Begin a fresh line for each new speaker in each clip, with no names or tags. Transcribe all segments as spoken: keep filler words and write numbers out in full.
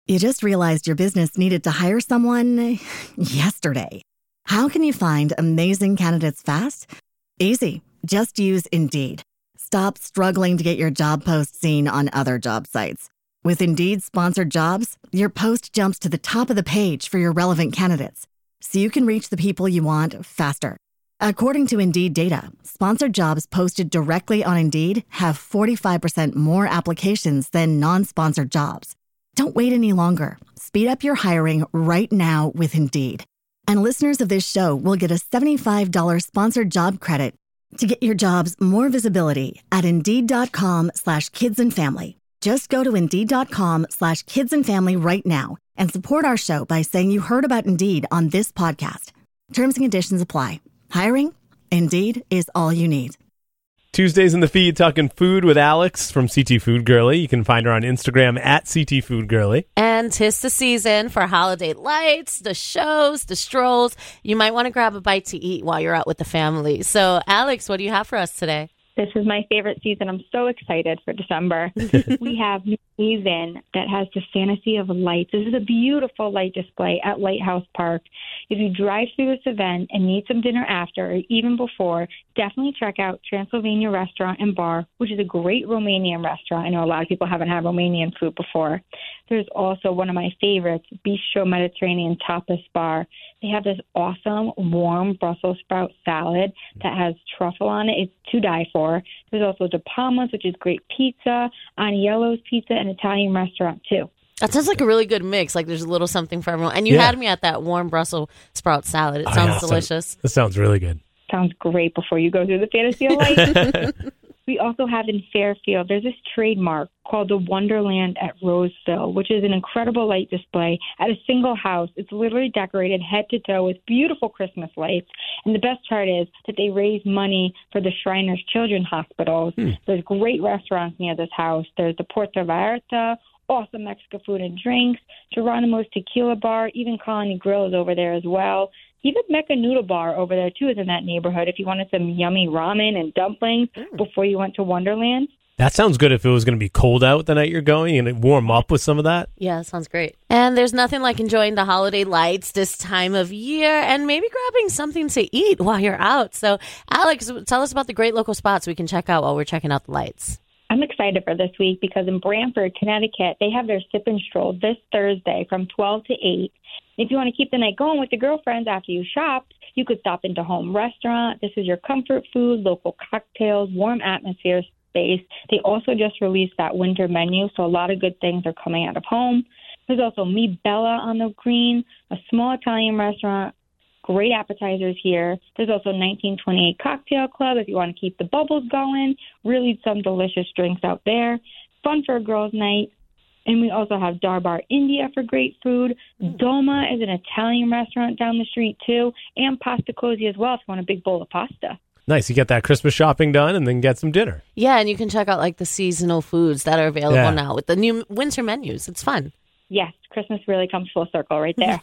You just realized your business needed to hire someone yesterday. How can you find amazing candidates fast? Easy. Just use Indeed. Stop struggling to get your job post seen on other job sites. With Indeed sponsored jobs, your post jumps to the top of the page for your relevant candidates, so you can reach the people you want faster. According to Indeed data, sponsored jobs posted directly on Indeed have forty-five percent more applications than non-sponsored jobs. Don't wait any longer. Speed up your hiring right now with Indeed. And listeners of this show will get a seventy-five dollars sponsored job credit to get your jobs more visibility at Indeed.com slash kids and family. Just go to Indeed.com slash kids and family right now and support our show by saying you heard about Indeed on this podcast. Terms and conditions apply. Hiring? Indeed is all you need.
Tuesdays in the feed, talking food with Alex from C T Food Girly. You can find her on Instagram at C T Food Girly.
And 'tis the season for holiday lights, the shows, the strolls. You might want to grab a bite to eat while you're out with the family. So, Alex, what do you have for us today?
This is my favorite season. I'm so excited for December. We have New Haven that has the Fantasy of Lights. This is a beautiful light display at Lighthouse Park. If you drive through this event and need some dinner after or even before, definitely check out Transylvania Restaurant and Bar, which is a great Romanian restaurant. I know a lot of people haven't had Romanian food before. There's also one of my favorites, Bistro Mediterranean Tapas Bar. They have this awesome, warm Brussels sprout salad that has truffle on it. It's to die for. There's also De Palma's, which is great pizza, Aniello's Pizza, an Italian restaurant, too.
That sounds like a really good mix. Like there's a little something for everyone. And you
Yeah.
had me at that warm Brussels sprout salad. It
Oh,
sounds
yeah, that
delicious.
Sounds, that sounds really good.
Sounds great before you go through the Fantasy of Lights. We also have in Fairfield, there's this trademark called the Wonderland at Roseville, which is an incredible light display at a single house. It's literally decorated head to toe with beautiful Christmas lights. And the best part is that they raise money for the Shriners Children's Hospitals. Hmm. There's great restaurants near this house. There's the Puerto Vallarta, awesome Mexican food and drinks, Geronimo's Tequila Bar, even Colony Grill is over there as well. Even Mecca Noodle Bar over there, too, is in that neighborhood if you wanted some yummy ramen and dumplings mm. before you went to Wonderland.
That sounds good if it was going to be cold out the night you're going and warm up with some of that.
Yeah, sounds great. And there's nothing like enjoying the holiday lights this time of year and maybe grabbing something to eat while you're out. So, Alex, tell us about the great local spots we can check out while we're checking out the lights.
I'm excited for this week because in Brantford, Connecticut, they have their Sip and Stroll this Thursday from twelve to eight. If you want to keep the night going with your girlfriends after you shopped, you could stop into Home Restaurant. This is your comfort food, local cocktails, warm atmosphere space. They also just released that winter menu, so a lot of good things are coming out of home. There's also Mi Bella on the green, a small Italian restaurant. Great appetizers here. There's also nineteen twenty-eight Cocktail Club if you want to keep the bubbles going. Really some delicious drinks out there. Fun for a girls' night. And we also have Darbar India for great food. Doma is an Italian restaurant down the street, too. And Pasta Cozy as well if you want a big bowl of pasta.
Nice. You get that Christmas shopping done and then get some dinner.
Yeah, and you can check out like the seasonal foods that are available
Yeah.
now with the new winter menus. It's fun.
Yes, Christmas really comes full circle right there.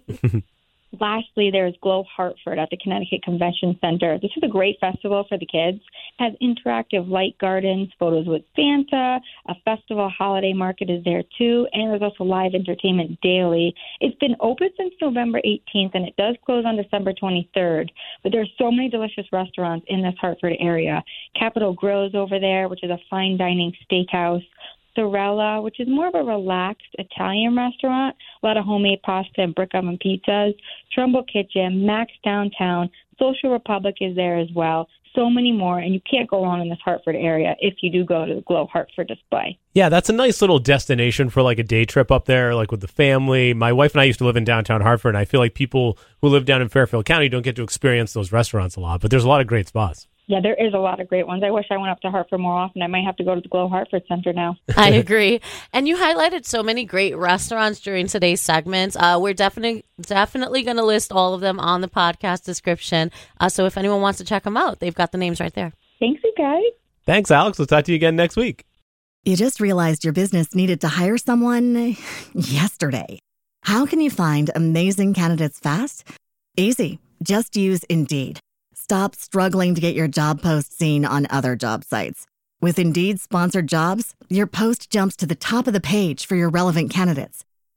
Lastly, there's Glow Hartford at the Connecticut Convention Center. This is a great festival for the kids. It has interactive light gardens, photos with Santa, a festival holiday market is there too, and there's also live entertainment daily. It's been open since November eighteenth, and it does close on December twenty-third. But there's so many delicious restaurants in this Hartford area. Capitol Grill is over there, which is a fine dining steakhouse. Sorella, which is more of a relaxed Italian restaurant, a lot of homemade pasta and brick oven pizzas. Trumbull Kitchen, Max Downtown, Social Republic is there as well. So many more, and you can't go wrong in this Hartford area if you do go to the Glow Hartford display.
Yeah, that's a nice little destination for like a day trip up there, like with the family. My wife and I used to live in downtown Hartford, and I feel like people who live down in Fairfield County don't get to experience those restaurants a lot, but there's a lot of great spots.
Yeah, there is a lot of great ones. I wish I went up to Hartford more often. I might have to go to the Glow Hartford Center now.
I agree. And you highlighted so many great restaurants during today's segments. Uh, we're definitely definitely going to list all of them on the podcast description. Uh, so if anyone wants to check them out, they've got the names right there.
Thanks, you guys.
Thanks, Alex. We'll talk to you again next week.
You just realized your business needed to hire someone yesterday. How can you find amazing candidates fast? Easy. Just use Indeed. Stop struggling to get your job post seen on other job sites. With Indeed sponsored jobs, your post jumps to the top of the page for your relevant candidates,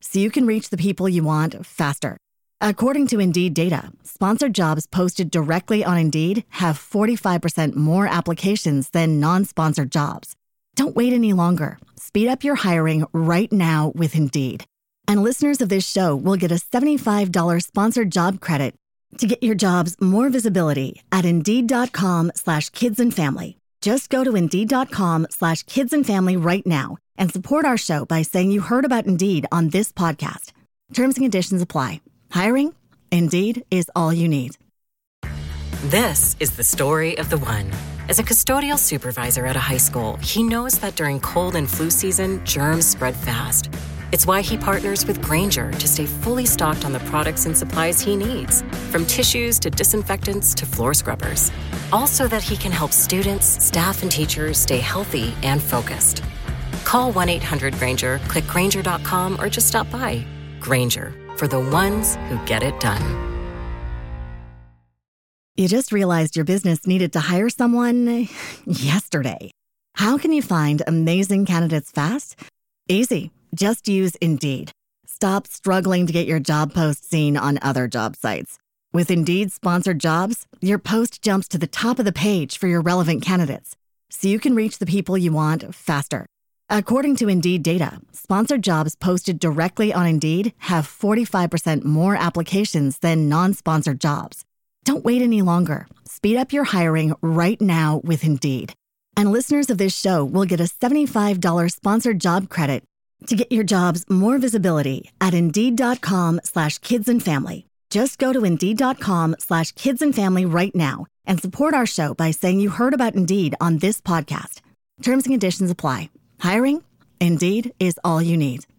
so you can reach the people you want faster. According to Indeed data, sponsored jobs posted directly on Indeed have forty-five percent more applications than non-sponsored jobs. Don't wait any longer. Speed up your hiring right now with Indeed. And listeners of this show will get a seventy-five dollars sponsored job credit to get your jobs more visibility at Indeed.com slash kids and family. Just go to Indeed.com slash kids and family right now and support our show by saying you heard about Indeed on this podcast. Terms and conditions apply. Hiring? Indeed is all you need.
This is the story of the one. As a custodial supervisor at a high school, he knows that during cold and flu season, germs spread fast. It's why he partners with Grainger to stay fully stocked on the products and supplies he needs, from tissues to disinfectants to floor scrubbers. All so that he can help students, staff, and teachers stay healthy and focused. Call one eight hundred Grainger, click Grainger dot com, or just stop by. Grainger, for the ones who get it done.
You just realized your business needed to hire someone yesterday. How can you find amazing candidates fast? Easy. Just use Indeed. Stop struggling to get your job post seen on other job sites. With Indeed sponsored jobs, your post jumps to the top of the page for your relevant candidates, so you can reach the people you want faster. According to Indeed data, sponsored jobs posted directly on Indeed have forty-five percent more applications than non-sponsored jobs. Don't wait any longer. Speed up your hiring right now with Indeed. And listeners of this show will get a seventy-five dollars sponsored job credit to get your jobs more visibility at Indeed.com slash kids and family. Just go to Indeed.com slash kids and family right now and support our show by saying you heard about Indeed on this podcast. Terms and conditions apply. Hiring? Indeed is all you need.